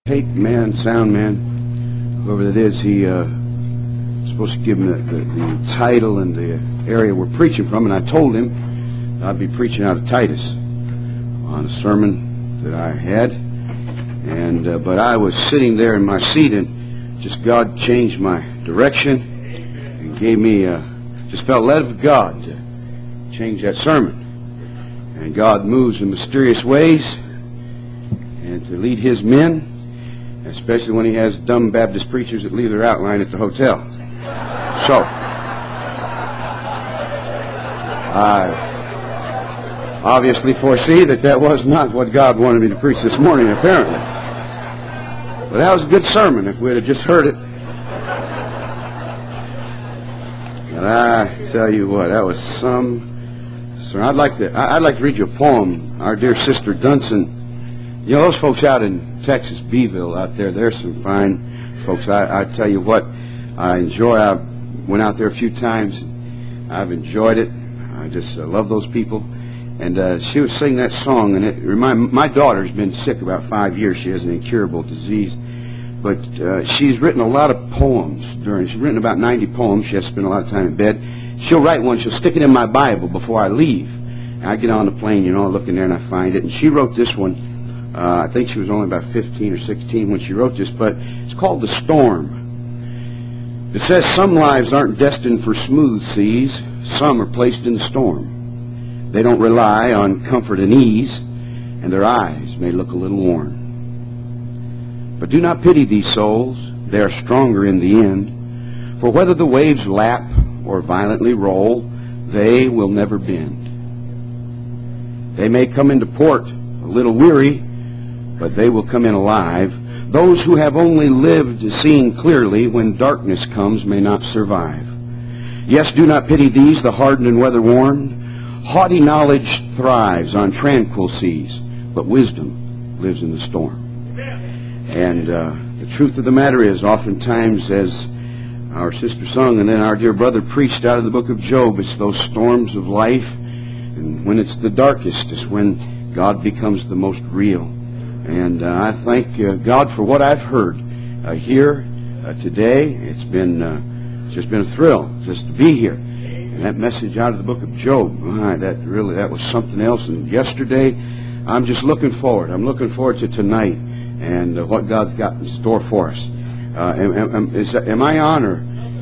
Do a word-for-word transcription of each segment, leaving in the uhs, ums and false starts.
Tape man, sound man, whoever that is, he uh, was supposed to give him the, the, the title and the area we're preaching from, and I told him I'd be preaching out of Titus on a sermon that I had, and uh, but I was sitting there in my seat, and just God changed my direction and gave me, uh, just felt led of God to change that sermon. And God moves in mysterious ways and to lead His men, especially when He has dumb Baptist preachers that leave their outline at the hotel. So, I obviously foresee that that was not what God wanted me to preach this morning, apparently. But that was a good sermon if we'd have just heard it. And I tell you what, that was some... So I'd like to I'd like to read you a poem. Our dear sister Dunson. You know, those folks out in Texas, Beeville, out there, there's some fine folks. I, I tell you what, I enjoy. I went out there a few times. I've enjoyed it. I just uh, love those people. And uh, she was singing that song, and it remind my daughter's been sick about five years. She has an incurable disease, but uh, she's written a lot of poems during. She's written about ninety poems. She has to spend a lot of time in bed. She'll write one. She'll stick it in my Bible before I leave. And I get on the plane, you know, I look in there and I find it. And she wrote this one. Uh, I think she was only about fifteen or sixteen when she wrote this, but it's called The Storm. It says, some lives aren't destined for smooth seas. Some are placed in the storm. They don't rely on comfort and ease, and their eyes may look a little worn. But do not pity these souls. They are stronger in the end. For whether the waves lap or violently roll, they will never bend. They may come into port a little weary, but they will come in alive. Those who have only lived seeing clearly when darkness comes may not survive. Yes, do not pity these, the hardened and weather-worn. Haughty knowledge thrives on tranquil seas, but wisdom lives in the storm. And uh, the truth of the matter is, oftentimes, as our sister sung and then our dear brother preached out of the book of Job, it's those storms of life, and when it's the darkest is when God becomes the most real. And uh, I thank uh, God for what I've heard uh, here uh, today. It's been uh, it's just been a thrill just to be here. And that message out of the book of Job, my, that really that was something else. And yesterday, I'm just looking forward. I'm looking forward to tonight and uh, what God's got in store for us. Uh, am, am, is, am I on or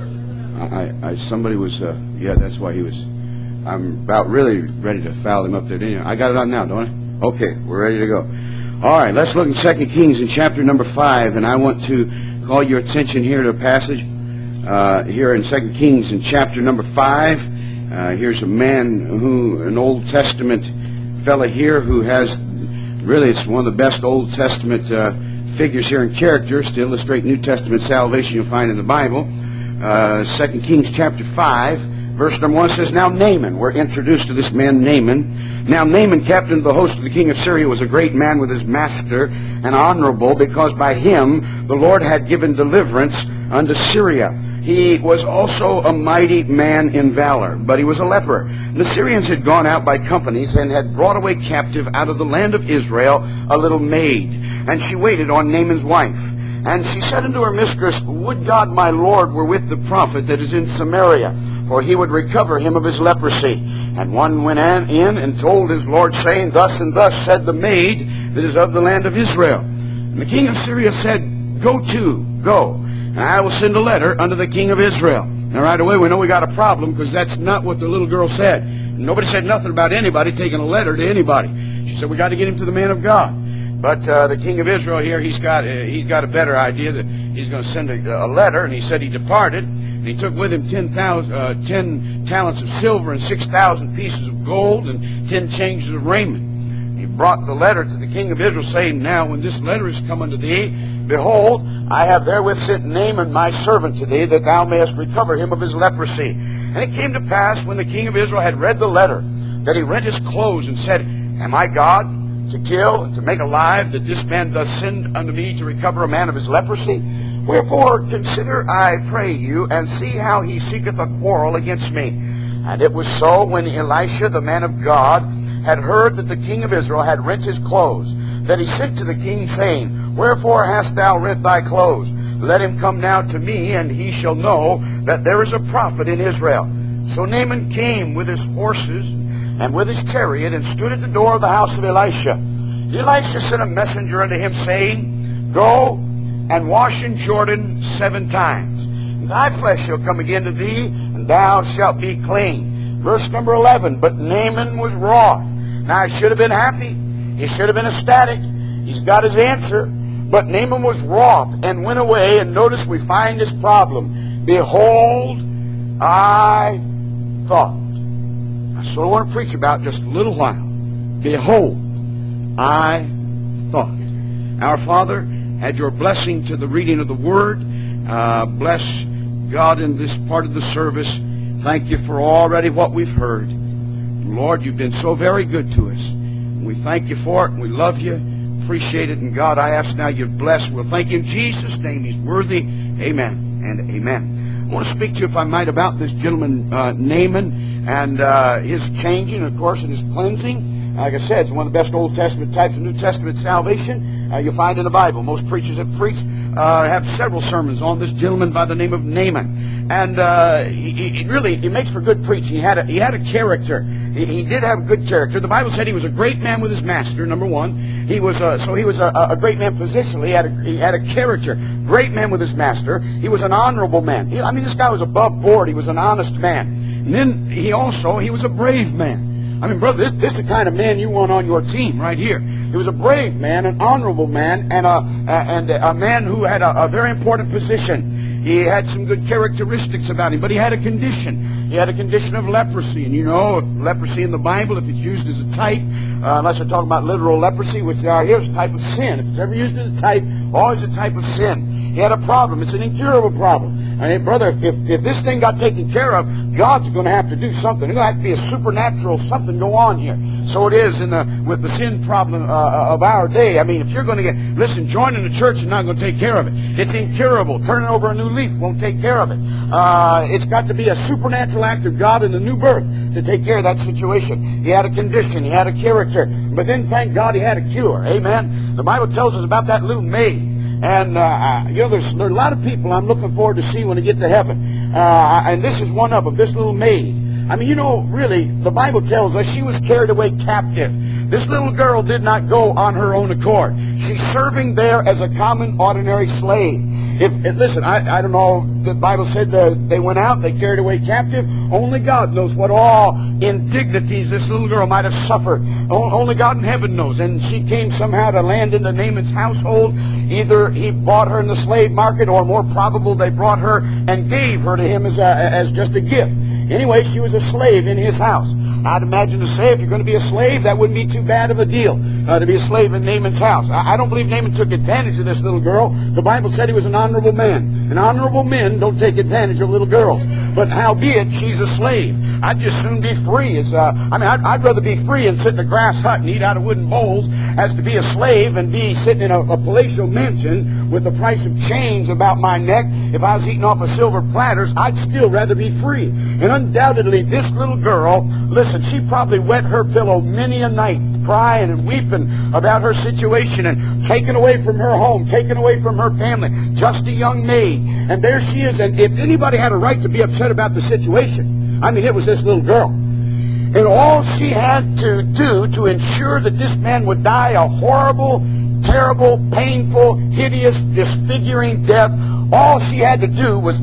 I, I somebody was uh, yeah that's why he was. I'm about really ready to foul him up there. Didn't you? I got it on now, don't I? Okay, we're ready to go. All right, let's look in Second Kings in chapter number five, and I want to call your attention here to a passage uh, here in Second Kings in chapter number five. Uh, here's a man who, an Old Testament fella here who has, really it's one of the best Old Testament uh, figures here in characters to illustrate New Testament salvation you'll find in the Bible. Uh, Second Kings chapter five, verse number one says, Now Naaman, we're introduced to this man Naaman. Now Naaman, captain of the host of the king of Syria, was a great man with his master, and honorable, because by him the Lord had given deliverance unto Syria. He was also a mighty man in valor, but he was a leper. And the Syrians had gone out by companies and had brought away captive out of the land of Israel a little maid. And she waited on Naaman's wife. And she said unto her mistress, Would God my Lord were with the prophet that is in Samaria, for he would recover him of his leprosy. And one went in and told his Lord, saying, Thus and thus said the maid that is of the land of Israel. And the king of Syria said, Go to, go, and I will send a letter unto the king of Israel. Now right away we know we got a problem, because that's not what the little girl said. And nobody said nothing about anybody taking a letter to anybody. She said, we got to get him to the man of God. But uh, the king of Israel here, he's got uh, he's got a better idea that he's going to send a, a letter. And he said he departed, and he took with him ten thousand, uh, ten talents of silver and six thousand pieces of gold and ten changes of raiment. He brought the letter to the king of Israel, saying, Now when this letter is come unto thee, behold, I have therewith sent Naaman my servant to thee, that thou mayest recover him of his leprosy. And it came to pass, when the king of Israel had read the letter, that he rent his clothes and said, Am I God to kill and to make alive, that this man doth send unto me to recover a man of his leprosy? Wherefore consider, I pray you, and see how he seeketh a quarrel against me. And it was so, when Elisha the man of God had heard that the king of Israel had rent his clothes, that he sent to the king, saying, Wherefore hast thou rent thy clothes? Let him come now to me, and he shall know that there is a prophet in Israel. So Naaman came with his horses and with his chariot, and stood at the door of the house of Elisha. Elisha sent a messenger unto him, saying, Go and wash in Jordan seven times, and thy flesh shall come again to thee, and thou shalt be clean. Verse number eleven, But Naaman was wroth. Now he should have been happy. He should have been ecstatic. He's got his answer. But Naaman was wroth and went away, and notice we find this problem. Behold, I thought. That's what I want to preach about just a little while. Behold, I thought. Our Father, add your blessing to the reading of the Word. Uh, bless God in this part of the service. Thank you for already what we've heard. Lord, you've been so very good to us. We thank you for it, and we love you. Appreciate it. And God, I ask now you've blessed. We'll thank you in Jesus' name. He's worthy. Amen and amen. I want to speak to you, if I might, about this gentleman, uh, Naaman, and uh, his changing, of course, and his cleansing. Like I said, it's one of the best Old Testament types of New Testament salvation uh, you'll find in the Bible. Most preachers that preach uh, have several sermons on this gentleman by the name of Naaman. And uh, he, he really, he makes for good preaching. He had a, he had a character. He, he did have a good character. The Bible said he was a great man with his master, number one. He was a, so he was a, a great man positionally. He had a, he had a character. Great man with his master. He was an honorable man. He, I mean, this guy was above board. He was an honest man. And then he also, he was a brave man. I mean, brother, this, this is the kind of man you want on your team right here. He was a brave man, an honorable man, and a, and a man who had a, a very important position. He had some good characteristics about him, but he had a condition. He had a condition of leprosy. And you know, leprosy in the Bible, if it's used as a type, uh, unless I'm talking about literal leprosy, which uh, here's a type of sin. If it's ever used as a type, always a type of sin. He had a problem. It's an incurable problem. I mean, brother, if, if this thing got taken care of, God's going to have to do something. There's going to have to be a supernatural something go on here. So it is in the with the sin problem uh, of our day. I mean, if you're going to get, listen, joining the church is not going to take care of it. It's incurable. Turning over a new leaf won't take care of it. Uh, it's got to be a supernatural act of God in the new birth to take care of that situation. He had a condition. He had a character. But then, thank God, he had a cure. Amen? The Bible tells us about that little maid. And, uh, you know, there's, there's a lot of people I'm looking forward to see when they get to heaven. Uh, and this is one of them, this little maid. I mean, you know, really, the Bible tells us she was carried away captive. This little girl did not go on her own accord. She's serving there as a common, ordinary slave. If, if listen, I, I don't know, the Bible said that they went out, they carried away captive. Only God knows what all indignities this little girl might have suffered. O- only God in heaven knows. And she came somehow to land in the Naaman's household. Either he bought her in the slave market, or more probable, they brought her and gave her to him as, a, as just a gift. Anyway, she was a slave in his house. I'd imagine to say, if you're going to be a slave, that wouldn't be too bad of a deal, uh, to be a slave in Naaman's house. I, I don't believe Naaman took advantage of this little girl. The Bible said he was an honorable man. And honorable men don't take advantage of little girls. But howbeit, she's a slave. I'd just soon be free. As, uh, I mean, I'd, I'd rather be free and sit in a grass hut and eat out of wooden bowls as to be a slave and be sitting in a, a palatial mansion with the price of chains about my neck. If I was eating off of silver platters, I'd still rather be free. And undoubtedly, this little girl, listen, she probably wet her pillow many a night, crying and weeping about her situation and taken away from her home, taken away from her family, just a young maid. And there she is. And if anybody had a right to be upset about the situation, I mean, it was this little girl. And all she had to do to ensure that this man would die a horrible, terrible, painful, hideous, disfiguring death, all she had to do was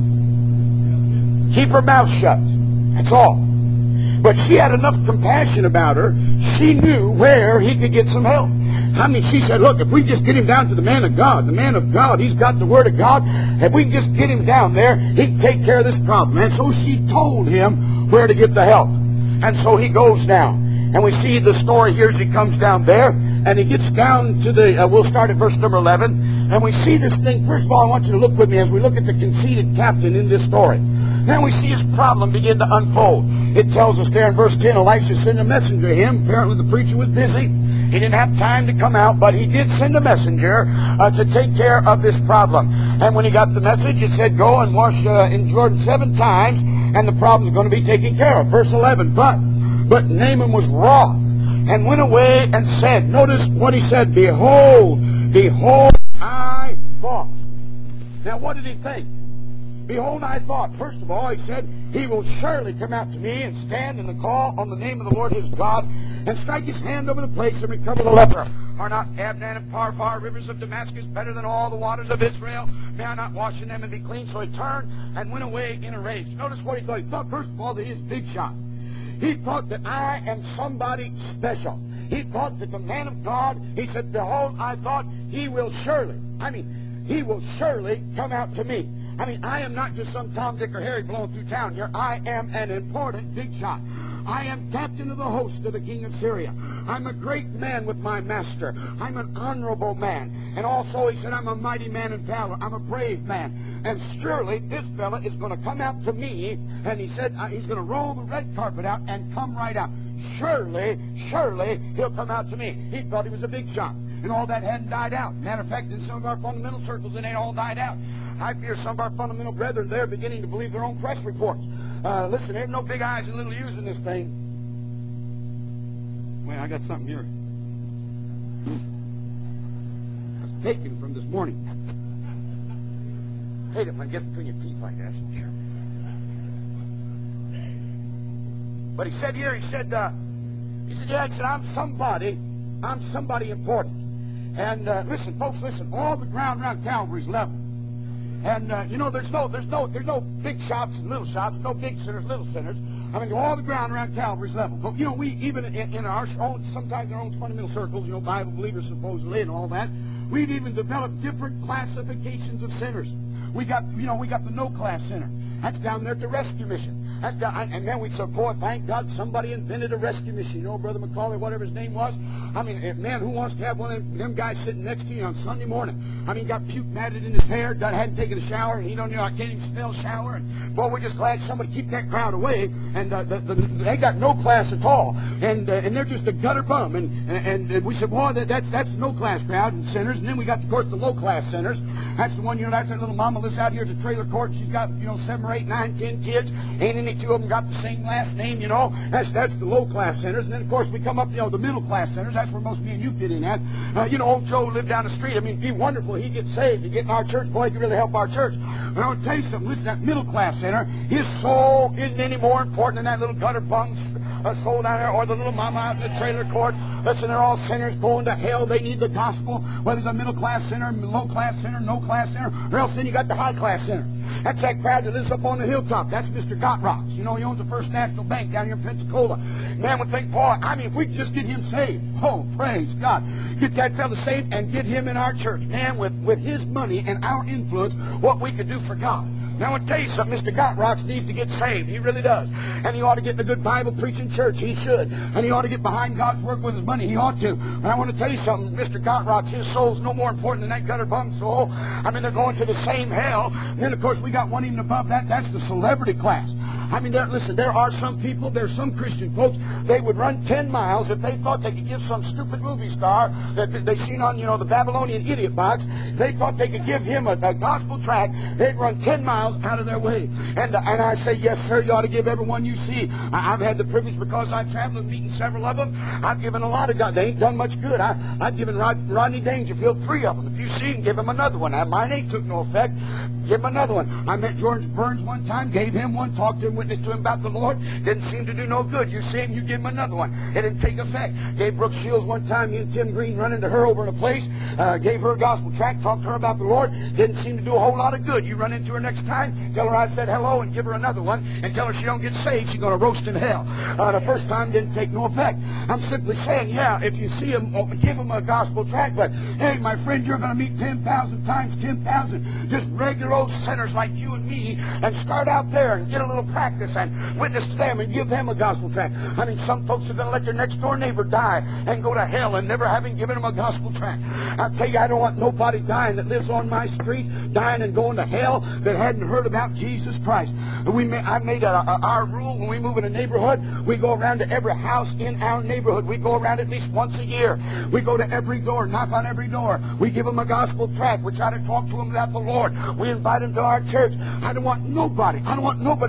nothing. Keep her mouth shut. That's all. But she had enough compassion about her. She knew where he could get some help. I mean, she said, look, if we just get him down to the man of God, the man of God, he's got the Word of God. If we can just get him down there, he can take care of this problem. And so she told him where to get the help. And so he goes down. And we see the story here as he comes down there. And he gets down to the, uh, we'll start at verse number eleven. And we see this thing. First of all, I want you to look with me as we look at the conceited captain in this story. Then we see his problem begin to unfold. It tells us there in verse ten, Elisha sent a messenger to him. Apparently the preacher was busy. He didn't have time to come out, but he did send a messenger uh, to take care of this problem. And when he got the message, it said, go and wash uh, in Jordan seven times, and the problem is going to be taken care of. Verse eleven, but, but Naaman was wroth, and went away and said, notice what he said, behold, Behold, I thought. Now, what did he think? Behold, I thought. First of all, he said, He will surely come out to me and stand in the call on the name of the Lord his God and strike his hand over the place and recover the leper. Are not Abnan and Parfar, rivers of Damascus, better than all the waters of Israel? May I not wash in them and be clean? So he turned and went away in a rage. Notice what he thought. He thought, first of all, that he is big shot. He thought that I am somebody special. He thought that the man of God, he said, behold, I thought he will surely, I mean, he will surely come out to me. I mean, I am not just some Tom, Dick, or Harry blowing through town here. I am an important big shot. I am captain of the host of the king of Syria. I'm a great man with my master. I'm an honorable man. And also, he said, I'm a mighty man in valor. I'm a brave man. And surely this fella is going to come out to me. And he said, uh, he's going to roll the red carpet out and come right out. Surely, surely, he'll come out to me. He thought he was a big shot. And all that hadn't died out. Matter of fact, in some of our fundamental circles, it ain't all died out. I fear some of our fundamental brethren, they're beginning to believe their own press reports. Uh, listen, there's no big eyes and little U's in this thing. Wait, I got something here. That's bacon from this morning. Hate it when it gets between your teeth like that. But he said here, he said, uh, he said, yeah, he said, I'm somebody, I'm somebody important. And uh, listen, folks, listen, all the ground around Calvary's level. And, uh, you know, there's no, there's no, there's no big shops and little shops, no big sinners, little sinners. I mean, all the ground around Calvary's level. But, you know, we, even in, in our own, sometimes in our own fundamental circles, you know, Bible believers supposedly and all that, we've even developed different classifications of sinners. We got, you know, we got the no-class sinner. That's down there at the rescue mission. That's down, and then we said, boy, thank God somebody invented a rescue mission. You know, Brother McCauley, whatever his name was. I mean, man, who wants to have one of them, them guys sitting next to you on Sunday morning? I mean, got puke matted in his hair, done, hadn't taken a shower, and he don't, you know, I can't even smell shower. And, boy, we're just glad somebody keep that crowd away. And uh, the, the, they got no class at all, and uh, and they're just a gutter bum. And and, and we said, boy, that, that's that's the no class crowd and sinners. And then we got, of course, the low class sinners. That's the one, you know, that's that little mama lives out here at the trailer court. And she's got, you know, seven or eight, nine, ten kids. Ain't any two of them got the same last name, you know. That's that's the low class sinners. And then, of course, we come up, you know, the middle class sinners. That's where most of me and you fit in at. Uh, you know, old Joe lived down the street. I mean, it'd be wonderful. He'd get saved. He'd get in our church. Boy, he could really help our church. But I want to tell you something. Listen, that middle class sinner, his soul isn't any more important than that little gutter bum's uh, soul down there or the little mama out in the trailer court. Listen, they're all sinners going to hell. They need the gospel. Whether it's a middle class sinner, low class sinner, no class sinner, or else then you got the high class sinner. That's that crowd that lives up on the hilltop. That's Mister Gottrocks. You know, he owns the First National Bank down here in Pensacola. Man would think, boy, I mean, if we could just get him saved. Oh, praise God. Get that fellow saved and get him in our church. Man, with, with his money and our influence, what we could do for God. Now, I want to tell you something. Mister Gottrocks needs to get saved. He really does. And he ought to get in a good Bible-preaching church. He should. And he ought to get behind God's work with his money. He ought to. And I want to tell you something. Mister Gottrocks, his soul's no more important than that gutter bum soul. I mean, they're going to the same hell. And then, of course, we got one even above that. That's the celebrity class. I mean, there, listen, there are some people, there's some Christian folks, they would run ten miles if they thought they could give some stupid movie star that they seen on, you know, the Babylonian idiot box. If they thought they could give him a, a gospel tract, they'd run ten miles out of their way. And uh, and I say, yes, sir, you ought to give everyone you see. I, I've had the privilege, because I've traveled and meeting several of them, I've given a lot of God. They ain't done much good. I, I've given Rod, Rodney Dangerfield three of them. If you see him, give him another one. Now, mine ain't took no effect. Give him another one. I met George Burns one time, gave him one, talked to him, witnessed to him about the Lord. Didn't seem to do no good. You see him, you give him another one. It didn't take effect. Gave Brooke Shields one time, me and Tim Green run into her over in a place, uh, gave her a gospel tract, talked to her about the Lord. Didn't seem to do a whole lot of good. You run into her next time, tell her I said hello and give her another one, and tell her she don't get saved, she's going to roast in hell. Uh, the first time didn't take no effect. I'm simply saying, yeah, if you see him, give him a gospel tract, but hey, my friend, you're going to meet ten thousand times ten thousand just regular old sinners like you and me, and start out there and get a little practice and witness to them and give them a gospel tract. I mean, some folks are going to let their next door neighbor die and go to hell and never having given them a gospel tract. I tell you, I don't want nobody dying that lives on my street, dying and going to hell, that hadn't heard about Jesus Christ. We may, I made a, a, our rule when we move in a neighborhood, we go around to every house in our neighborhood. We go around at least once a year. We go to every door, knock on every door. We give them a gospel tract. We try to talk to them about the Lord. We invite them to our church. I don't want nobody, I don't want nobody to die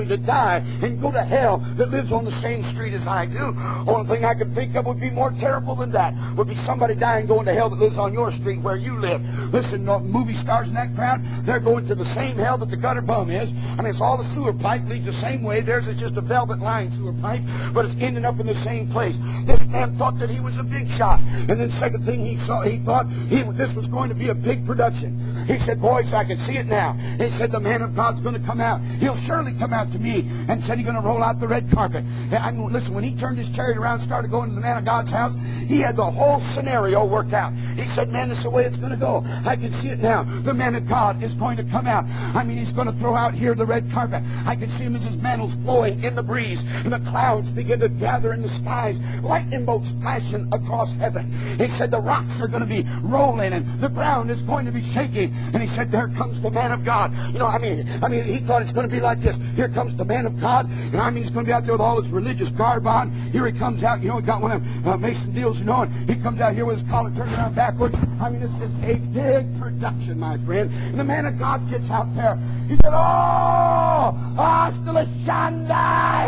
die and go to hell that lives on the same street as I do. Only thing I can think of would be more terrible than that. Would be somebody dying going to hell that lives on your street where you live. Listen, no, movie stars in that crowd, they're going to the same hell that the gutter bum is. I mean, it's all the sewer pipe leads the same way. Theirs is just a velvet lined sewer pipe, but it's ending up in the same place. This man thought that he was a big shot. And then second thing he saw, he thought he, this was going to be a big production. He said, boys, I can see it now. He said, the man of God's going to come out. He'll surely come out to me. And said he's going to roll out the red carpet. And I mean, listen, when he turned his chariot around and started going to the man of God's house, he had the whole scenario worked out. He said, man, this is the way it's going to go. I can see it now. The man of God is going to come out. I mean, he's going to throw out here the red carpet. I can see him as his mantle's flowing in the breeze. And the clouds begin to gather in the skies. Lightning bolts flashing across heaven. He said the rocks are going to be rolling and the ground is going to be shaking. And he said, there comes the man of God. You know, I mean, I mean, he thought it's going to be like this. Here comes the man of God. And I mean, he's going to be out there with all his religious garb on. Here he comes out. You know, he got one of them uh, Mason deals, you know, and he comes out here with his collar turned around backwards. I mean, this is a big production, my friend. And the man of God gets out there. He said, oh, hasta la Shandai.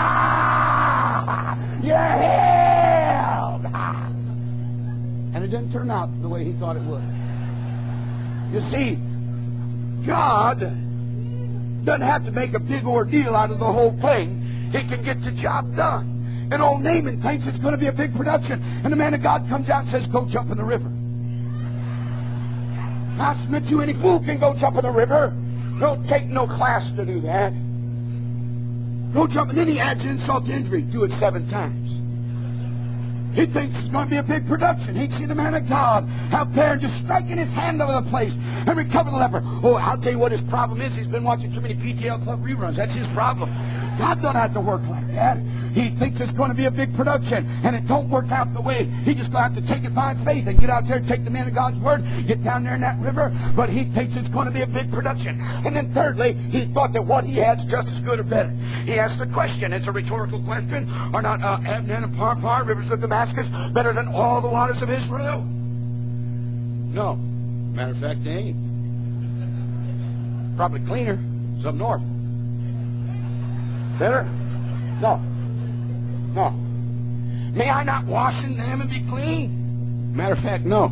You're healed. And it didn't turn out the way he thought it would. You see, God doesn't have to make a big ordeal out of the whole thing. He can get the job done. And old Naaman thinks it's going to be a big production. And the man of God comes out and says, go jump in the river. I submit you, any fool can go jump in the river. Don't take no class to do that. Go jump. And then he adds insult to injury. Do it seven times. He thinks it's going to be a big production. He'd see the man of God out there just striking his hand over the place and recover the leper. Oh, I'll tell you what his problem is. He's been watching too many P T L Club reruns. That's his problem. God don't have to work like that. He thinks it's going to be a big production, and it don't work out the way. He just going to have to take it by faith and get out there and take the man of God's word, get down there in that river, but he thinks it's going to be a big production. And then thirdly, he thought that what he had's just as good or better. He asked the question, it's a rhetorical question, are not uh, Abnan and Pharpar, rivers of Damascus, better than all the waters of Israel? No. Matter of fact, they ain't. Probably cleaner. It's up north. Better? No. No. May I not wash in them and be clean? Matter of fact, no.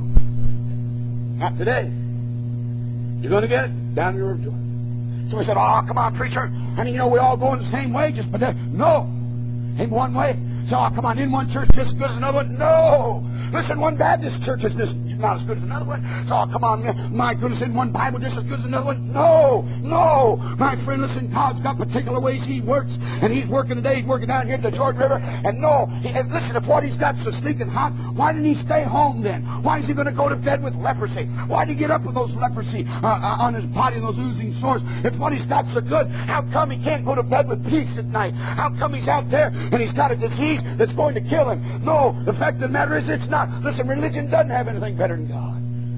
Not today. You're going to get it down the river of Jordan. So he said, oh, come on, preacher. I mean, you know, we all going the same way, just but there. No. Ain't one way. So, oh, come on, in one church just as good as another one? No. Listen, one Baptist church is just not as good as another one. So, oh, come on, my goodness, in one Bible just as good as another one? No, no. My friend, listen, God's got particular ways He works, and He's working today, He's working down here at the Jordan River, and no, he, and listen, if what He's got so stinking hot, why didn't He stay home then? Why is He going to go to bed with leprosy? Why did He get up with those leprosy uh, uh, on His body and those oozing sores? If what He's got so good, how come He can't go to bed with peace at night? How come He's out there and He's got a disease that's going to kill Him? No, the fact of the matter is it's not. Listen, religion doesn't have anything better than God.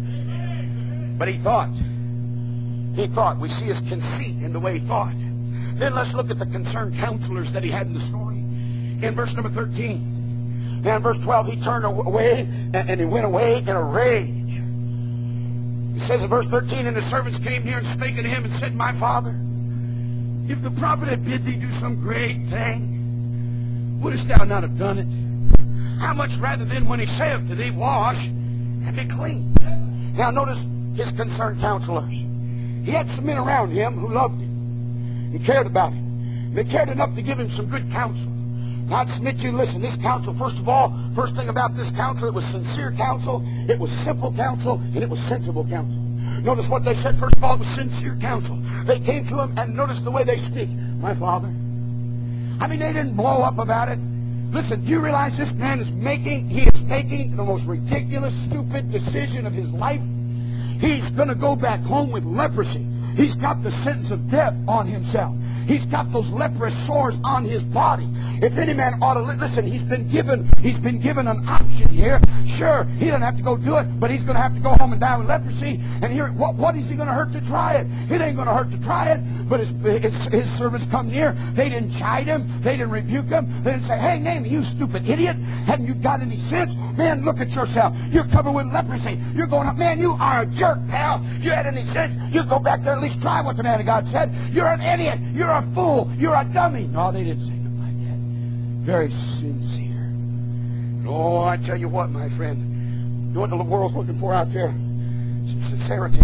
But he thought. He thought. We see his conceit in the way he thought. Then let's look at the concerned counselors that he had in the story. In verse number thirteen. Now in verse twelve, he turned away and he went away in a rage. He says in verse thirteen, and the servants came near and spake unto him and said, my father, if the prophet had bid thee do some great thing, wouldest thou not have done it? How much rather then when he saith to thee, wash and be clean? Now notice his concerned counselors. He had some men around him who loved him and cared about him. They cared enough to give him some good counsel. Now I'd submit to you, listen, this counsel, first of all, first thing about this counsel, it was sincere counsel, it was simple counsel, and it was sensible counsel. Notice what they said. First of all, it was sincere counsel. They came to him, and notice the way they speak. My father. I mean, they didn't blow up about it. Listen, do you realize this man is making, he is making the most ridiculous, stupid decision of his life? He's going to go back home with leprosy. He's got the sentence of death on himself. He's got those leprous sores on his body. If any man ought to listen, he's been given he's been given an option here. Sure, he doesn't have to go do it, but he's going to have to go home and die with leprosy. And here, what, what is he going to hurt to try it? It ain't going to hurt to try it. But but his, his, his servants come near. They didn't chide him. They didn't rebuke him. They didn't say, hey, Naaman, you stupid idiot. Haven't you got any sense? Man, look at yourself. You're covered with leprosy. You're going up. Man, you are a jerk, pal. You had any sense? You go back there and at least try what the man of God said. You're an idiot. You're a fool. You're a dummy. No, they didn't say nothing like that. Very sincere. Oh, I tell you what, my friend. You know what the world's looking for out there? Some sincerity.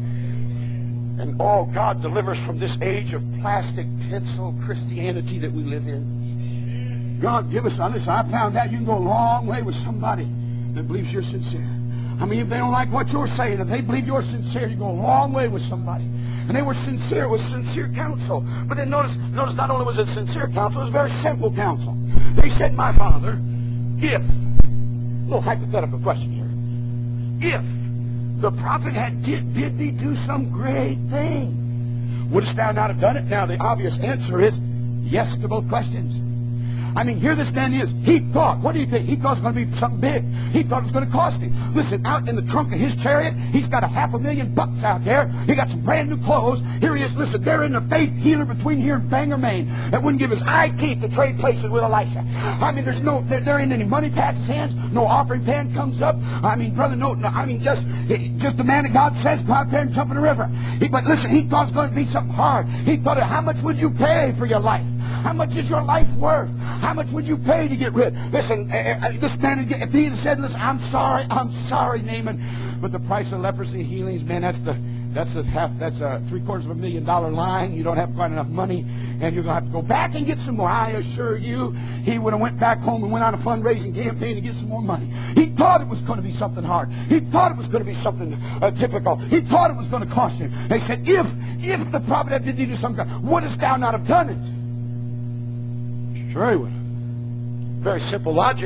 And oh, God delivers from this age of plastic tinsel Christianity that we live in. God, give us on this. I found out you can go a long way with somebody that believes you're sincere. I mean, if they don't like what you're saying, if they believe you're sincere, you go a long way with somebody. And they were sincere. It was sincere counsel. But then notice, notice not only was it sincere counsel, it was very simple counsel. They said, my Father, if, a little hypothetical question here, if the prophet had did, bid me do some great thing, wouldst thou not have done it? Now, the obvious answer is yes to both questions. I mean, here this man is. He thought, what do you think? He thought it was going to be something big. He thought it was going to cost him. Listen, out in the trunk of his chariot, he's got a half a million bucks out there. He got some brand new clothes. Here he is. Listen, they're in the faith healer between here and Bangor, Maine, that wouldn't give his eye teeth to trade places with Elisha. I mean, there's no, there, there ain't any money past his hands. No offering pan comes up. I mean, brother, no, no I mean, just, just the man of God says, go out there and jump in the river. He, but listen, he thought it was going to be something hard. He thought, how much would you pay for your life? How much is your life worth? How much would you pay to get rid? Listen, uh, this man, if he had said, listen, I'm sorry, I'm sorry, Naaman, but the price of leprosy healings, man, that's the that's a half, that's a three quarters of a million dollar line. You don't have quite enough money, and you're gonna have to go back and get some more. I assure you, he would have went back home and went on a fundraising campaign to get some more money. He thought it was going to be something hard. He thought it was going to be something uh, difficult. He thought it was going to cost him. They said, if if the prophet had bid thee do something, wouldst thou not have done it? Sure he would have. Very simple logic.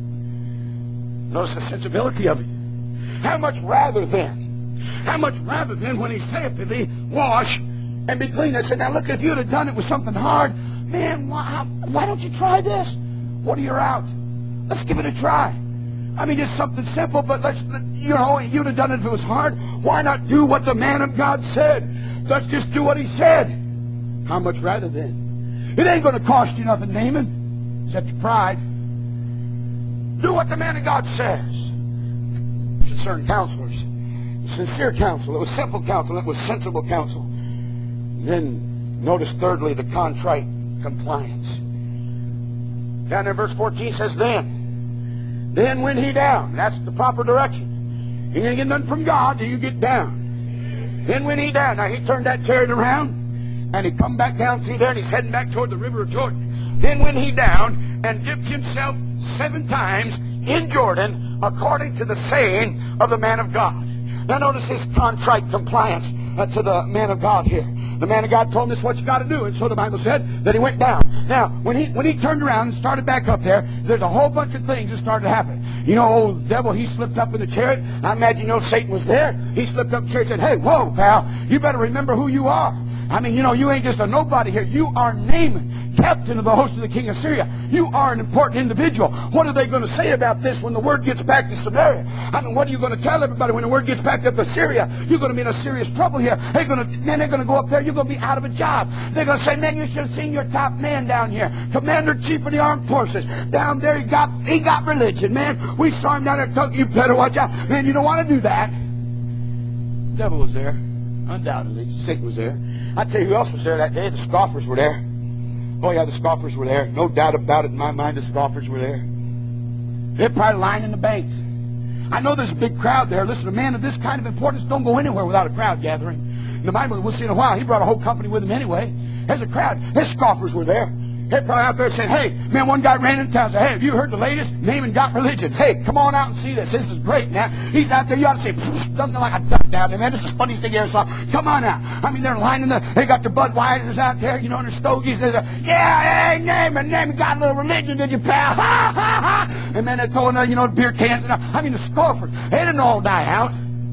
Notice the sensibility of it. How much rather then? How much rather then when he saith to thee, wash and be clean? I said, now look, if you'd have done it with something hard, man, why, why don't you try this? What are you out? Let's give it a try. I mean, it's something simple, but let's, you know, you'd have done it if it was hard. Why not do what the man of God said? Let's just do what he said. How much rather then? It ain't going to cost you nothing, Naaman, except your pride. Do what the man of God says. Concerned counselors. Sincere counsel. It was simple counsel. It was sensible counsel. And then notice thirdly the contrite compliance. Down in verse fourteen says, then. Then went he down. That's the proper direction. You ain't get nothing from God till you get down. Then went he down. Now he turned that chariot around. And he come back down through there, and he's heading back toward the river of Jordan. Then went he down and dipped himself seven times in Jordan, according to the saying of the man of God. Now notice his contrite compliance uh, to the man of God here. The man of God told him this is what you got to do, and so the Bible said that he went down. Now, when he when he turned around and started back up there, there's a whole bunch of things that started to happen. You know, old devil, he slipped up in the chariot. I imagine, you know, Satan was there. He slipped up in the chariot and said, hey, whoa, pal, you better remember who you are. I mean, you know, you ain't just a nobody here. You are Naaman, captain of the host of the king of Syria. You are an important individual. What are they going to say about this when the word gets back to Samaria? I mean, what are you going to tell everybody when the word gets back up to Syria? You're going to be in a serious trouble here. They're going to, man, they're going to go up there. You're going to be out of a job. They're going to say, man, you should have seen your top man down here, Commander-Chief of the Armed Forces. Down there, he got he got religion, man. We saw him down there. Told you better watch out. Man, you don't want to do that. The devil was there. Undoubtedly. Satan was there. I tell you who else was there that day. The scoffers were there. Oh, yeah, the scoffers were there. No doubt about it in my mind, the scoffers were there. They're probably lining the banks. I know there's a big crowd there. Listen, a man of this kind of importance don't go anywhere without a crowd gathering. In the Bible, we'll see in a while, he brought a whole company with him anyway. There's a crowd. His scoffers were there. They're probably out there saying, hey, man, one guy ran into town and said, hey, have you heard the latest? Naaman got religion. Hey, come on out and see this. This is great, man. He's out there. You ought to see something like a duck down there, man. This is the funniest thing you ever saw. Come on out. I mean, they're lining the, they got the Budweisers out there, you know, and the Stogies. They're like, yeah, hey, Naaman, Naaman got a little religion, did you, pal? Ha, ha, ha. And then they're throwing, uh, you know, beer cans. And, uh, I mean, the scoffers, they didn't all die out.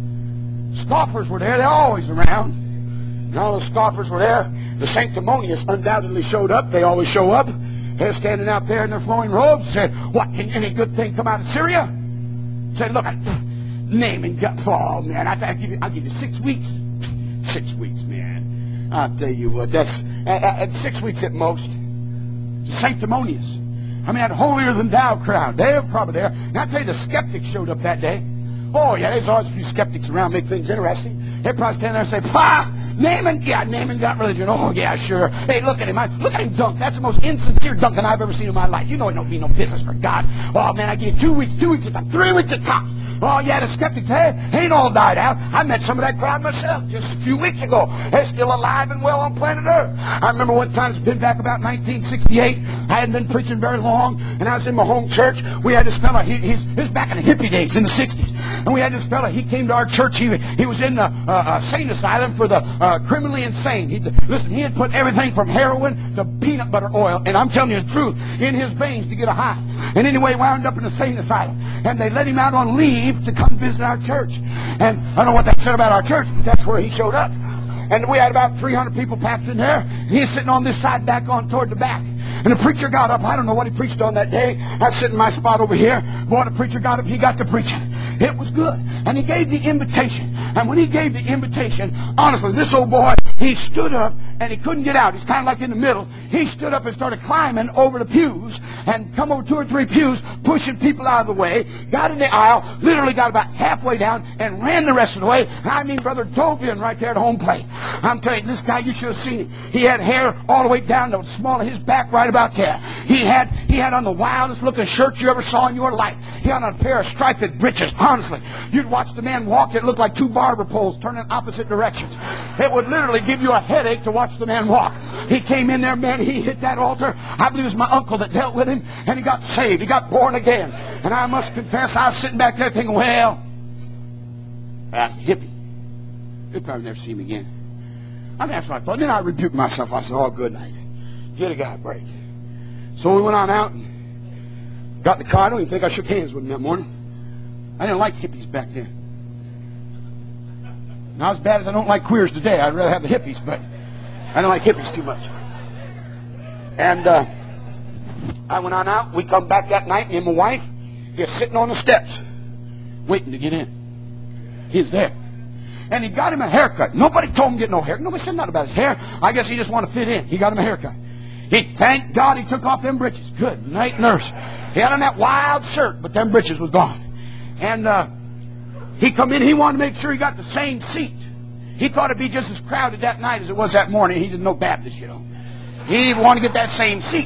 Scoffers were there. They're always around. And all the scoffers were there. The sanctimonious undoubtedly showed up. They always show up. They're standing out there in their flowing robes. Said, what, can any good thing come out of Syria? Said, look, Naaman got, oh, man, I, I'll, give you, I'll give you six weeks. Six weeks, man. I'll tell you what, that's at, at six weeks at most. Sanctimonious. I mean, that holier-than-thou crowd. They were probably there. And I'll tell you, the skeptics showed up that day. Oh, yeah, there's always a few skeptics around, make things interesting. They'd probably stand there and say, "Pah! Naaman, yeah, Naaman got religion. Oh, yeah, sure. Hey, look at him. I, look at him dunk. That's the most insincere dunking I've ever seen in my life. You know it don't mean no business for God. Oh, man, I give you two weeks, two weeks at time, three weeks at tops. Oh, yeah, the skeptics, hey, ain't all died out. I met some of that crowd myself just a few weeks ago. They're still alive and well on planet Earth. I remember one time, it's been back about nineteen sixty-eight. I hadn't been preaching very long, and I was in my home church. We had this fella, he, he's, he was back in the hippie days, in the sixties. And we had this fella, he came to our church. He, he was in the uh, uh, sane asylum for the uh, criminally insane. He, listen, he had put everything from heroin to peanut butter oil, and I'm telling you the truth, in his veins to get a high. And anyway, wound up in the sane asylum. And they let him out on leave to come visit our church. And I don't know what that said about our church, but that's where he showed up. And we had about three hundred people packed in there. He's sitting on this side back on toward the back. And the preacher got up. I don't know what he preached on that day. I was sitting in my spot over here. Boy, the preacher got up. He got to preaching. It was good. And he gave the invitation. And when he gave the invitation, honestly, this old boy, he stood up and he couldn't get out. He's kind of like in the middle. He stood up and started climbing over the pews and come over two or three pews, pushing people out of the way, got in the aisle, literally got about halfway down and ran the rest of the way. I mean, brother, dove in right there at home plate. I'm telling you, this guy, you should have seen him. He had hair all the way down to the small of his back right about there. He had he had on the wildest looking shirt you ever saw in your life. He had on a pair of striped breeches. Honestly, you'd watch the man walk, it looked like two barber poles turning opposite directions. It would literally give you a headache to watch the man walk. He came in there, man, he hit that altar. I believe it was my uncle that dealt with him, and he got saved. He got born again. And I must confess, I was sitting back there thinking, well, that's a hippie. He'll probably never see him again. I mean, that's what I thought. Then I rebuked myself. I said, oh, good night. Get a guy a break. So we went on out and got in the car. I don't even think I shook hands with him that morning. I didn't like hippies back then. Not as bad as I don't like queers today. I'd rather have the hippies, but I don't like hippies too much. And uh, I went on out. We come back that night, me and my wife, he was sitting on the steps, waiting to get in. He was there. And he got him a haircut. Nobody told him to get no haircut. Nobody said nothing about his hair. I guess he just wanted to fit in. He got him a haircut. He, thank God he took off them breeches. Good night, nurse. He had on that wild shirt, but them breeches was gone. And uh, he come in, he wanted to make sure he got the same seat. He thought it'd be just as crowded that night as it was that morning. He didn't know Baptist, you know. He wanted to get that same seat.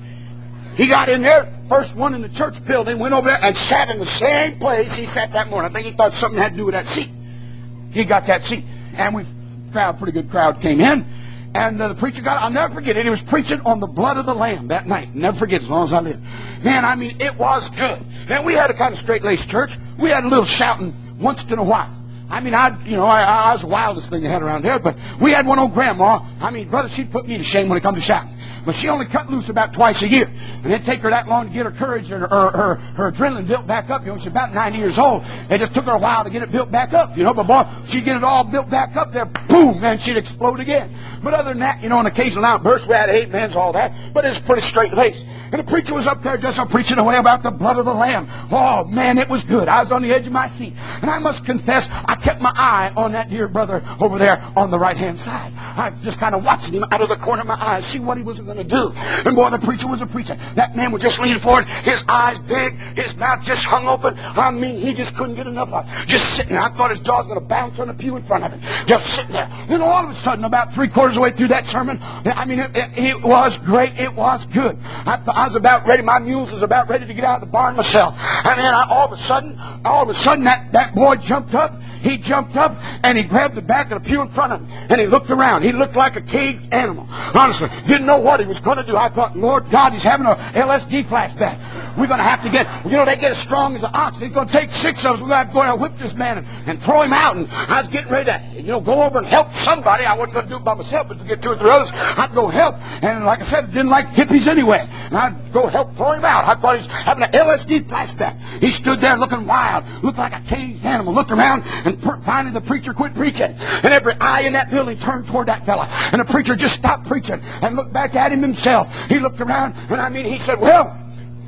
He got in there, first one in the church building, went over there and sat in the same place he sat that morning. I think he thought something had to do with that seat. He got that seat. And we, crowd, pretty good crowd came in. And uh, the preacher got, I'll never forget it. He was preaching on the blood of the Lamb that night. Never forget as long as I live. Man, I mean, it was good. Now, we had a kind of straight-laced church. We had a little shouting once in a while. I mean, I, you know, I, I was the wildest thing they had around there. But we had one old grandma. I mean, brother, she'd put me to shame when it come to shouting. But she only cut loose about twice a year. And it'd take her that long to get her courage and her, her, her, her adrenaline built back up. You know, she's about ninety years old. It just took her a while to get it built back up, you know. But boy, she'd get it all built back up there, boom, and she'd explode again. But other than that, you know, an occasional outburst, we had eight men's, all that. But it's pretty straight-laced. And the preacher was up there just preaching away about the blood of the Lamb. Oh, man, it was good. I was on the edge of my seat. And I must confess, I kept my eye on that dear brother over there on the right-hand side. I was just kind of watching him out of the corner of my eye, see what he was going to do. And boy, the preacher was a preacher. That man was just leaning forward, his eyes big, his mouth just hung open. I mean, he just couldn't get enough of it. Just sitting there. I thought his jaw was going to bounce on the pew in front of him. Just sitting there. And all of a sudden, about three quarters of the way through that sermon, I mean, it, it, it was great. It was good. I, I was about ready. My mules was about ready to get out of the barn myself. And then I, all of a sudden, all of a sudden, that, that boy jumped up. He jumped up and he grabbed the back of the pew in front of him. And he looked around. He looked like a caged animal. Honestly, didn't know what he was going to do. I thought, Lord God, he's having a L S D flashback. We're going to have to get, you know, they get as strong as an ox. It's going to take six of us. We're going to have to go and whip this man and, and throw him out. And I was getting ready to, you know, go over and help somebody. I wasn't going to do it by myself, but to get two or three others, I'd go help. And like I said, I didn't like hippies anyway. And I'd go help throw him out. I thought he was having an L S D flashback. He stood there looking wild, looked like a caged animal, looked around, and per- finally the preacher quit preaching. And every eye in that building turned toward that fella. And the preacher just stopped preaching and looked back at him himself. He looked around, and I mean, he said, well,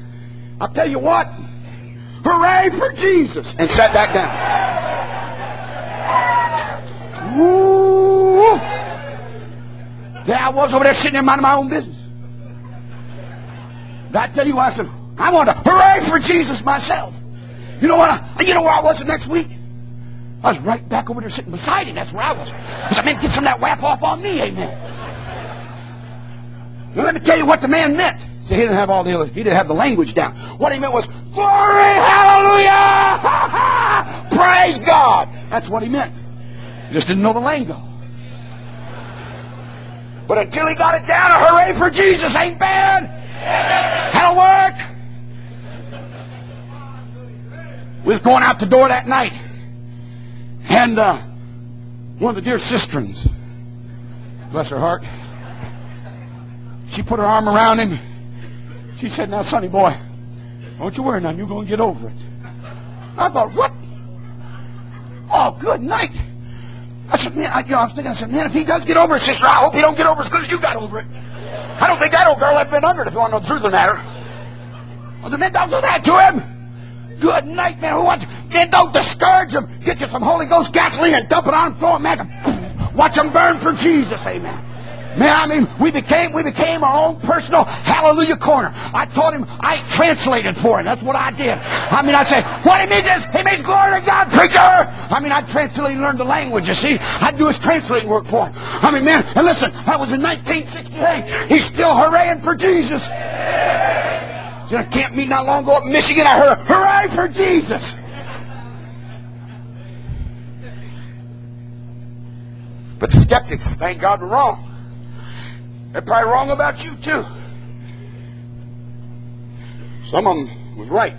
I'll tell you what, hooray for Jesus, and sat back down. Woo! I was over there sitting there minding my own business. I tell you what, I said, I want to hooray for Jesus myself. You know what? I, you know where I was the next week? I was right back over there sitting beside him. That's where I was. I said, man, get some of that whap off on me, amen. Now let me tell you what the man meant. See, he didn't have all the he didn't have the language down. What he meant was, glory, hallelujah, ha, ha, praise God. That's what he meant. He just didn't know the lingo. But until he got it down, a hooray for Jesus ain't bad. That'll work. We was going out the door that night, and uh, one of the dear sisterns, bless her heart, she put her arm around him. She said, now, sonny boy, don't you worry now, you're going to get over it. I thought, what? Oh, good night. I said, man, I, you know, I was thinking, I said, man, if he does get over it, sister, I hope he don't get over as good as you got over it. I don't think that old girl ever been under it, if you want to know the truth of the matter. Well, the men don't do that to him. Good night, man. Who wants? Then don't discourage him. Get you some Holy Ghost gasoline and dump it on him, throw him at him. Watch him burn for Jesus, amen. Man, I mean, we became we became our own personal hallelujah corner. I taught him, I translated for him. That's what I did. I mean, I say, what he means is, he means glory to God, preacher. I mean, I translated and learned the language, you see. I'd do his translating work for him. I mean, man, and listen, that was in nineteen sixty-eight. He's still hooraying for Jesus. In a camp meeting not long ago up in Michigan, I heard, hooray for Jesus. But the skeptics, thank God, were wrong. They're probably wrong about you, too. Some of them was right.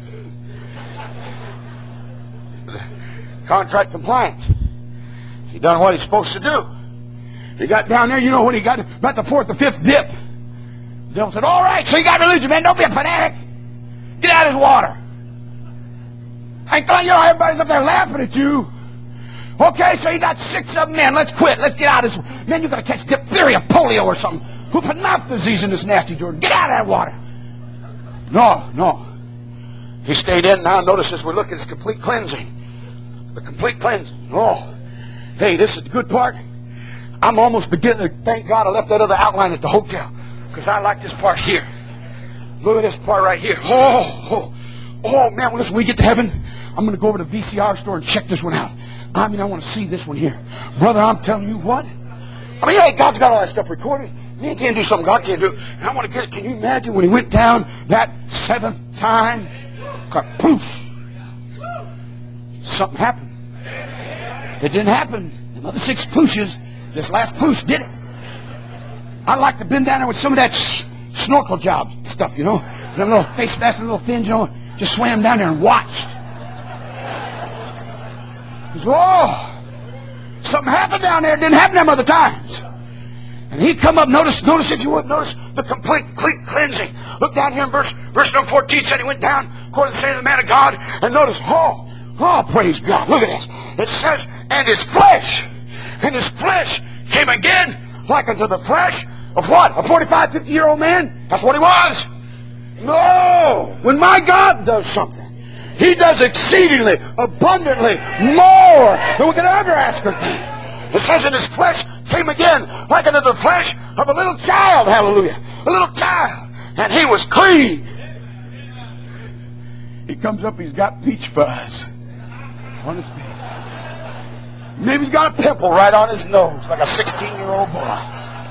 Contract compliance. He done what he's supposed to do. He got down there, you know, when he got about the fourth or fifth dip, the devil said, all right, so you got religion, man. Don't be a fanatic. Get out of his water. I ain't telling you, know, everybody's up there laughing at you. Okay, so you got six of them in. Let's quit. Let's get out of this. Man, you're going to catch diphtheria, polio, or something. Whoop and mouth disease in this nasty Jordan. Get out of that water. No, no. He stayed in. Now notice as we're looking, it's complete cleansing. The complete cleansing. Oh. Hey, this is the good part. I'm almost beginning to thank God I left that other outline at the hotel. Because I like this part here. Look at this part right here. Oh, oh, oh man, well, listen, when we get to heaven, I'm going to go over to the V C R store and check this one out. I mean, I want to see this one here. Brother, I'm telling you what. I mean, hey, God's got all that stuff recorded. Man can't do something God can't do. And I want to get it. Can you imagine when he went down that seventh time? Kapoosh. Something happened. If it didn't happen, another six pooshes, this last poosh did it. I'd like to been down there with some of that s- snorkel job stuff, you know. Them little face masks and little fins, you know. Just swam down there and watched. Because, oh, something happened down there. It didn't happen them other times. And he come up, notice, notice if you would, notice the complete, complete cleansing. Look down here in verse, verse number fourteen, said he went down according to the saying of the man of God. And notice, oh, oh, praise God. Look at this. It says, and his flesh, and his flesh came again like unto the flesh of what? A forty-five, fifty-year-old man? That's what he was. No. When my God does something, he does exceedingly, abundantly, more than we could ever ask or think. It says, and his flesh came again like unto the flesh of a little child. Hallelujah. A little child. And he was clean. He comes up, he's got peach fuzz on his face. Maybe he's got a pimple right on his nose, like a sixteen-year-old boy.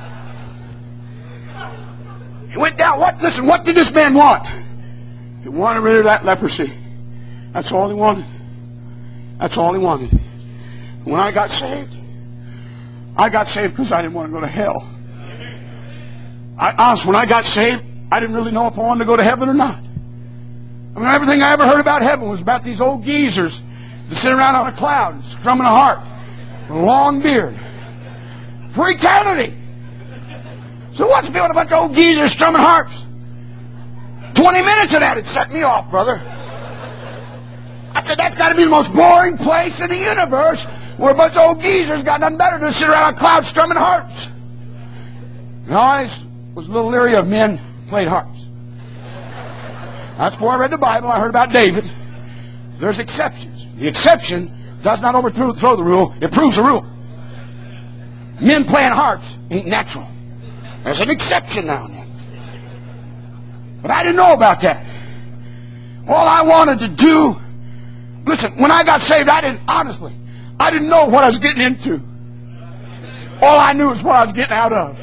He went down. What? Listen, what did this man want? He wanted rid of that leprosy. That's all he wanted. That's all he wanted. When I got saved, I got saved because I didn't want to go to hell. I, honestly, when I got saved, I didn't really know if I wanted to go to heaven or not. I mean, everything I ever heard about heaven was about these old geezers that sit around on a cloud, strumming a harp, with a long beard, for eternity. So what's to be with a bunch of old geezers strumming harps? Twenty minutes of that had set me off, brother. I said, that's got to be the most boring place in the universe, where a bunch of old geezers got nothing better than to sit around on clouds strumming harps. And I was a little leery of men who played harps. That's before I read the Bible. I heard about David. There's exceptions. The exception does not overthrow the rule. It proves the rule. Men playing harps ain't natural. There's an exception now and then. But I didn't know about that. All I wanted to do, listen, when I got saved, I didn't, honestly, I didn't know what I was getting into. All I knew was what I was getting out of.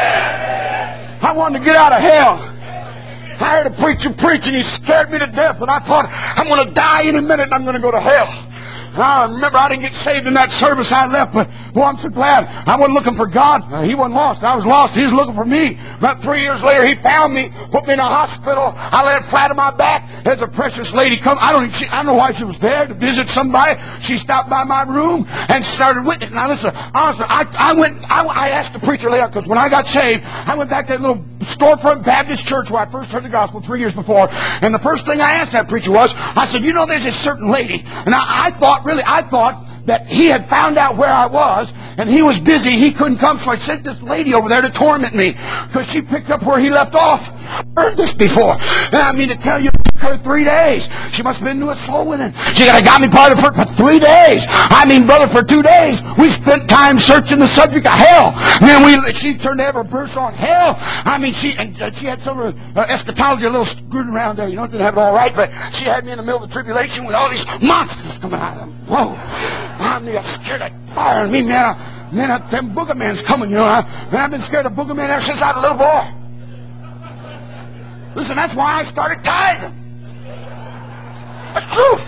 I wanted to get out of hell. I heard a preacher preach and he scared me to death, and I thought, I'm going to die any minute and I'm going to go to hell. I remember I didn't get saved in that service. I left, but boy, I'm so glad. I wasn't looking for God. Uh, he wasn't lost. I was lost. He was looking for me. About three years later, he found me, put me in a hospital. I laid flat on my back. There's a precious lady come. I don't even, she, I don't know why she was there to visit somebody. She stopped by my room and started witnessing. Now listen, honestly, I, I went, I, I asked the preacher later, because when I got saved, I went back to that little storefront Baptist church where I first heard the gospel three years before. And the first thing I asked that preacher was, I said, you know, there's this certain lady. And I, I thought, really, I thought that he had found out where I was, and he was busy. He couldn't come, so I sent this lady over there to torment me, because she picked up where he left off. I heard this before. And I mean to tell you, it took her three days. She must have been doing soul winning. She got got me part of her for three days. I mean, brother, for two days, we spent time searching the subject of hell. And then we, she turned to every verse on hell. I mean, she and uh, she had some of her uh, eschatology a little screwed around there. You know, didn't have it all right, but she had me in the middle of the tribulation with all these monsters coming out of them. Whoa. I'm scared of fire in me, man. I, man, I, them boogerman's coming, you know. I, man, I've been scared of boogerman ever since I was a little boy. Listen, that's why I started tithing. That's truth.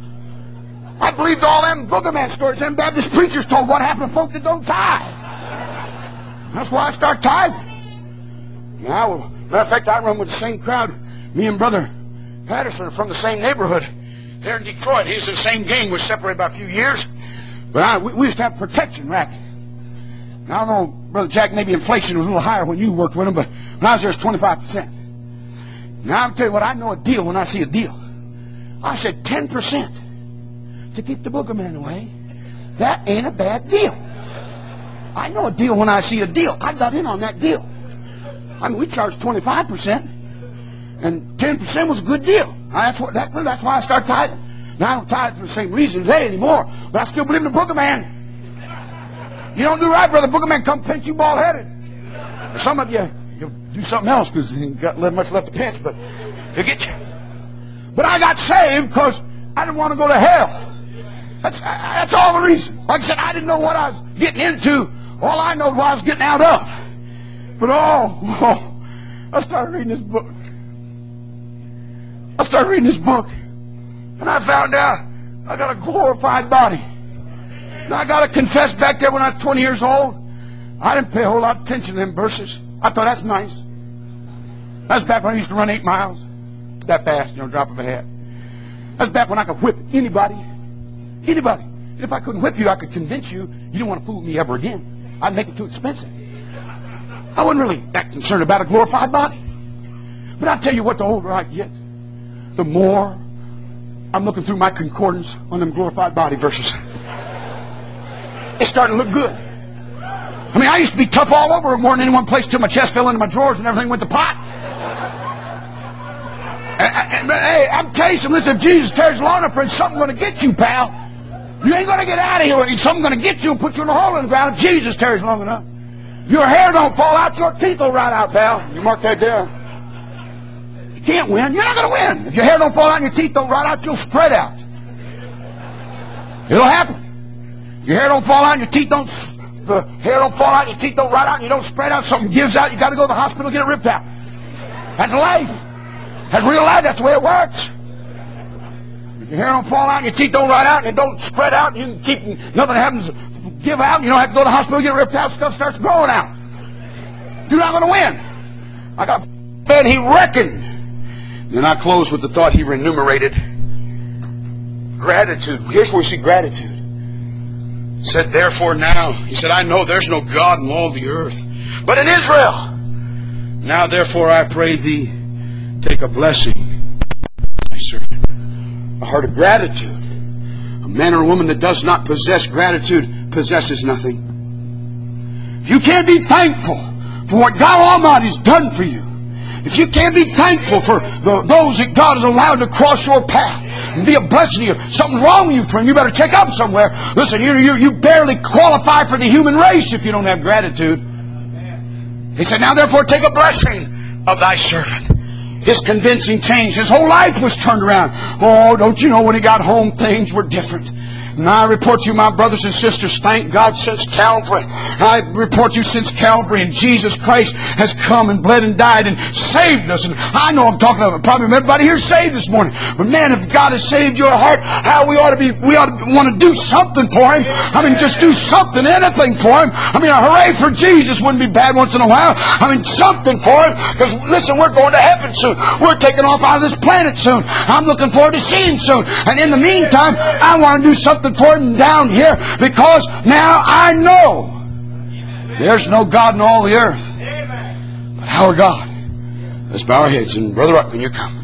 I believed all them boogerman stories them Baptist preachers told what happened to folk that don't tithe. That's why I started tithing. Now, well, matter of fact, I run with the same crowd. Me and Brother Patterson are from the same neighborhood. There in Detroit. He's in the same gang. We're separated by a few years. But I, we, we used to have a protection racket. Now, I don't know, Brother Jack, maybe inflation was a little higher when you worked with him, but when I was there, it was twenty-five percent. Now, I'll tell you what, I know a deal when I see a deal. I said ten percent to keep the boogerman away. That ain't a bad deal. I know a deal when I see a deal. I got in on that deal. I mean, we charged twenty-five percent, and ten percent was a good deal. That's what. That, that's why I started tithing. Now I don't tithe for the same reason today anymore, but I still believe in the boogerman. You don't do right, brother. Boogerman come pinch you bald headed. Some of you, you'll do something else because you ain't got much left to pinch, but he'll get you. But I got saved because I didn't want to go to hell. That's that's all the reason. Like I said, I didn't know what I was getting into. All I know was what I was getting out of. But oh, oh I started reading this book. I started reading this book, and I found out I got a glorified body. And I got to confess, back there when I was twenty years old, I didn't pay a whole lot of attention to them verses. I thought, that's nice. That's back when I used to run eight miles. That fast, you know, drop of a hat. That's back when I could whip anybody. Anybody. And if I couldn't whip you, I could convince you you didn't want to fool me ever again. I'd make it too expensive. I wasn't really that concerned about a glorified body. But I'll tell you what, the older I get, the more I'm looking through my concordance on them glorified body verses. It's starting to look good. I mean, I used to be tough all over more than any one place till my chest fell into my drawers and everything went to pot. And, and, hey, I'm telling you, listen, if Jesus tarries long enough for it, something's going to get you, pal. You ain't going to get out of here. Something's going to get you and put you in a hole in the ground if Jesus tarries long enough. If your hair don't fall out, your teeth will rot out, pal. You mark that down. You can't win. You're not going to win. If your hair don't fall out and your teeth don't rot out, you'll spread out. It'll happen. If your hair don't fall out and your teeth don't, the hair don't fall out and your teeth don't rot out and you don't spread out, something gives out, you got to go to the hospital and get it ripped out. That's life. That's real life. That's the way it works. If your hair don't fall out and your teeth don't rot out and it don't spread out, and you can keep nothing happens, give out. You don't have to go to the hospital, get it ripped out. Stuff starts growing out. You're not going to win. I got fed. He reckoned. Then I close with the thought he remunerated. Gratitude. Here's where we see gratitude. He said, therefore now, he said, I know there's no God in all the earth, but in Israel. Now therefore I pray thee, take a blessing, my servant. A heart of gratitude. A man or a woman that does not possess gratitude possesses nothing. If you can't be thankful for what God Almighty's done for you, if you can't be thankful for the, those that God has allowed to cross your path and be a blessing to you, something's wrong with you, friend, you better check up somewhere. Listen, you, you, you barely qualify for the human race if you don't have gratitude. He said, now therefore take a blessing of thy servant. His convincing change. His whole life was turned around. Oh, don't you know when he got home things were different. And I report to you, my brothers and sisters, thank God since Calvary. I report to you since Calvary and Jesus Christ has come and bled and died and saved us. And I know I'm talking about probably everybody here saved this morning. But man, if God has saved your heart, how we ought to be, we ought to want to do something for Him. I mean, just do something, anything for Him. I mean, a hooray for Jesus wouldn't be bad once in a while. I mean, something for Him. Because listen, we're going to heaven soon. We're taking off out of this planet soon. I'm looking forward to seeing Him soon. And in the meantime, I want to do something for Him down here, because now I know there's no God in all the earth but our God. Let's bow our heads, and Brother Ruck, when you come.